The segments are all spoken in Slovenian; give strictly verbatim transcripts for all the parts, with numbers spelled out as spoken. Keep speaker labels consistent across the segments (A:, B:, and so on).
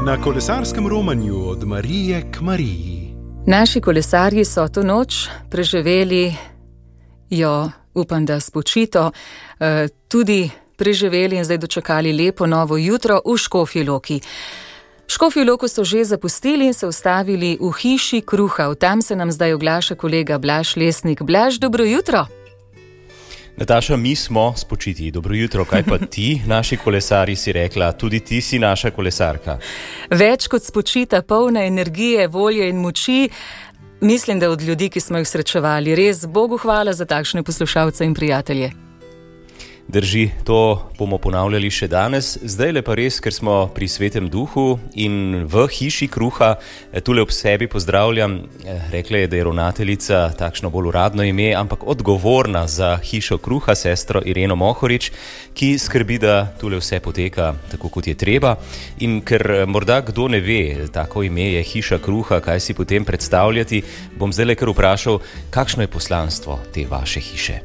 A: Na kolesarskem romanju od Marije k Mariji.
B: Naši kolesarji so to noč preživeli, jo upam, da spočito, tudi preživeli in zdaj dočakali lepo novo jutro v Škofji Loki. Škofjo Loko so že zapustili in se ustavili v hiši kruha. Tam se nam zdaj oglaša kolega Blaž Lesnik. Blaž, dobro jutro.
C: Nataša, mi smo spočiti. Dobro jutro, kaj pa ti, naši kolesarji, si rekla, tudi ti si naša kolesarka.
B: Več kot spočita, polna energije, volje in moči. Mislim, da od ljudi, ki smo jih srečevali. Res, Bogu hvala za takšne poslušalce in prijatelje.
C: Drži, to bomo ponavljali še danes. Zdaj le pa res, ker smo pri Svetem Duhu in v hiši kruha. Tule ob sebi pozdravljam, rekla je, da je ravnateljica takšno bolj uradno ime, ampak odgovorna za hišo kruha, sestro Ireno Mohorič, ki skrbi, da tule vse poteka tako, kot je treba. In ker morda kdo ne ve, tako ime je hiša kruha, kaj si potem predstavljati, bom zdaj le kar vprašal, kakšno je poslanstvo te vaše hiše?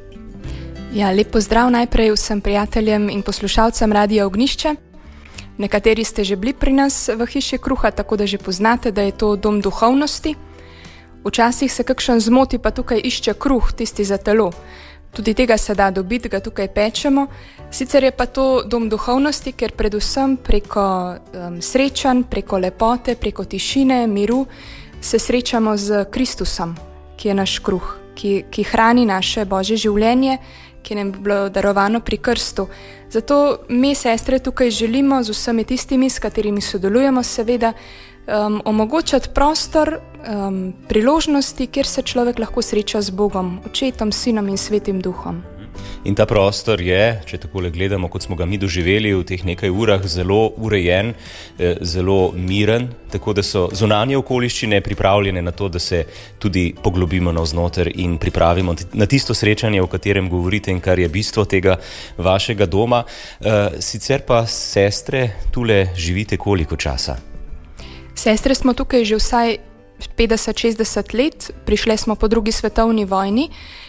D: Ja, lep pozdrav najprej vsem prijateljem in poslušalcem Radia Ognjišče. Nekateri ste že bili pri nas v hiši kruha, tako da že poznate, da je to dom duhovnosti. Včasih se kakšen zmoti, pa tukaj išče kruh, tisti za telo. Tudi tega se da dobiti, ga tukaj pečemo. Sicer je pa to dom duhovnosti, ker predvsem preko um, srečanj, preko lepote, preko tišine, miru se srečamo z Kristusom, ki je naš kruh, ki, ki hrani naše Božje življenje, ki nam je bilo darovano pri krstu. Zato mi, sestre, tukaj želimo z vsemi tistimi, s katerimi sodelujemo, seveda, um, omogočati prostor, um, priložnosti, kjer se človek lahko sreča z Bogom, Očetom, Sinom in Svetim Duhom.
C: In ta prostor je, če takole gledamo, kot smo ga mi doživeli v teh nekaj urah, zelo urejen, zelo miren, tako da so zunanje okoliščine pripravljene na to, da se tudi poglobimo navznoter in pripravimo na tisto srečanje, o katerem govorite in kar je bistvo tega vašega doma. Sicer pa, sestre, tule živite koliko časa?
D: Sestre smo tukaj že vsaj petdeset šestdeset let, prišle smo po drugi svetovni vojni,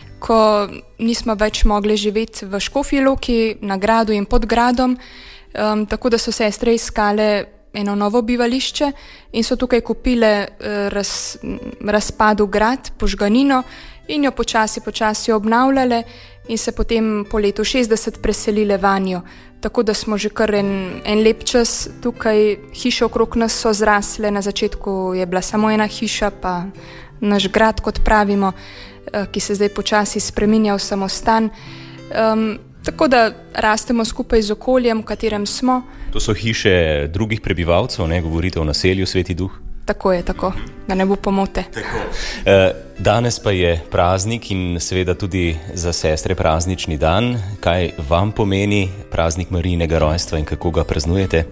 D: ko nismo več mogli živeti v Škofji Loki, na gradu in pod gradom, um, tako da so sestre iskale eno novo bivališče in so tukaj kupile uh, raz, razpadu grad, požganino in jo počasi, počasi obnavljale in se potem po letu šestdeset preselile vanjo. Tako da smo že kar en, en lep čas tukaj, hiše okrog nas so zrasle, na začetku je bila samo ena hiša, pa naš grad, kot pravimo, ki se zdaj počasi spreminja v samostan. Um, tako da rastemo skupaj z okoljem, v katerem smo.
C: To so hiše drugih prebivalcev, ne? Govorite o naselju Sveti Duh?
D: Tako je, tako, da ne bo pomote.
C: Tako. Danes pa je praznik in seveda tudi za sestre praznični dan. Kaj vam pomeni praznik Marijinega rojstva in kako ga praznujete?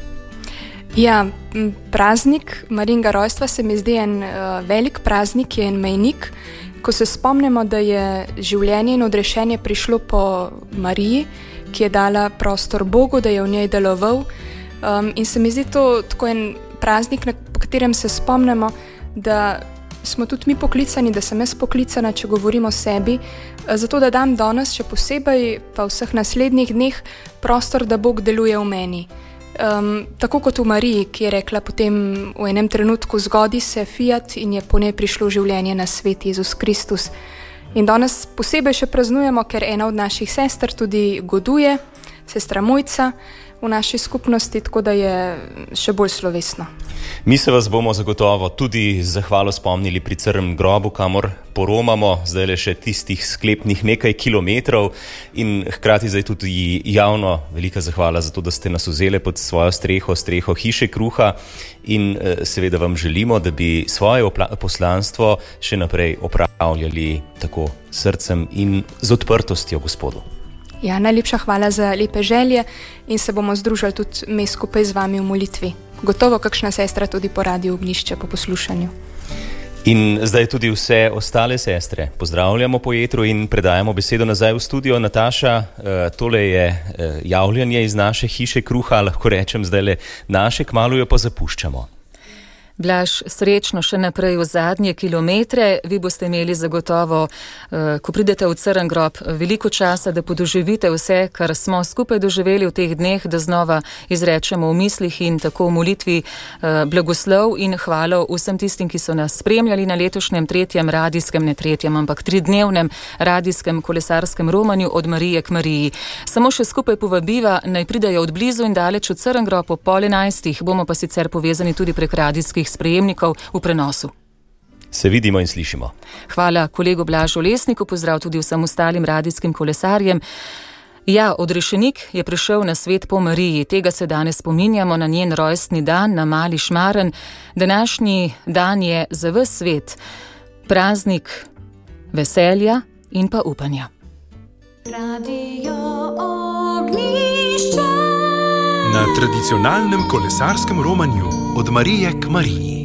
D: Ja, praznik Marijinega rojstva se mi zdi en uh, velik praznik, je en mejnik, ko se spomnimo, da je življenje in odrešenje prišlo po Mariji, ki je dala prostor Bogu, da je v njej deloval. Um, in se mi zdi to tako en praznik, na, po katerem se spomnimo, da smo tudi mi poklicani, da sem jaz poklicana, če govorimo o sebi, zato da dam danes še posebej, pa vseh naslednjih dneh, prostor, da Bog deluje v meni. Um, tako kot v Mariji, ki je rekla potem v enem trenutku zgodi se fiat in je po njej prišlo življenje na svet, Jezus Kristus. In danes posebej še praznujemo, ker ena od naših sester tudi goduje, sestra Mojca v naši skupnosti, tako da je še bolj slovesno.
C: Mi se vas bomo zagotovo tudi z zahvalo spomnili pri Crnem grobu, kamor poromamo, zdaj le še tistih sklepnih nekaj kilometrov in hkrati zdaj tudi javno velika zahvala za to, da ste nas vzeli pod svojo streho, streho hiše kruha in seveda vam želimo, da bi svoje poslanstvo še naprej opravljali tako srcem in z odprtostjo Gospodu.
D: Ja, najlepša hvala za lepe želje in se bomo združili tudi mi skupaj z vami v molitvi. Gotovo kakšna sestra tudi po Radiu Ognjišče po poslušanju.
C: In zdaj tudi vse ostale sestre pozdravljamo po etru in predajamo besedo nazaj v studio. Nataša, tole je javljanje iz naše hiše kruha, lahko rečem zdaj le naše, kmalu jo pa zapuščamo.
B: Blaž, srečno še naprej v zadnje kilometre. Vi boste imeli zagotovo, ko pridete v Crn grob, veliko časa, da podoživite vse, kar smo skupaj doživeli v teh dneh, da znova izrečemo v mislih in tako v molitvi blagoslov in hvalo vsem tistim, ki so nas spremljali na letošnjem tretjem radijskem, ne tretjem, ampak tridnevnem radijskem kolesarskem romanju Od Marije k Mariji. Samo še skupaj povabiva, naj pridajo od blizu in daleč v Crn grob po pol enajstih, bomo pa sicer povezani tudi prek radijskih sprejemnikov v prenosu.
C: Se vidimo in slišimo.
B: Hvala kolegu Blažu Lesniku, pozdrav tudi vsem ostalim radijskim kolesarjem. Ja, odrešenik je prišel na svet po Mariji. Tega se danes spominjamo na njen rojstni dan, na Mali Šmaren. Današnji dan je za ves svet praznik veselja in pa upanja.
A: Radio Ognjišče. Na tradicionalnem kolesarskem romanju Od Marije k Mariji.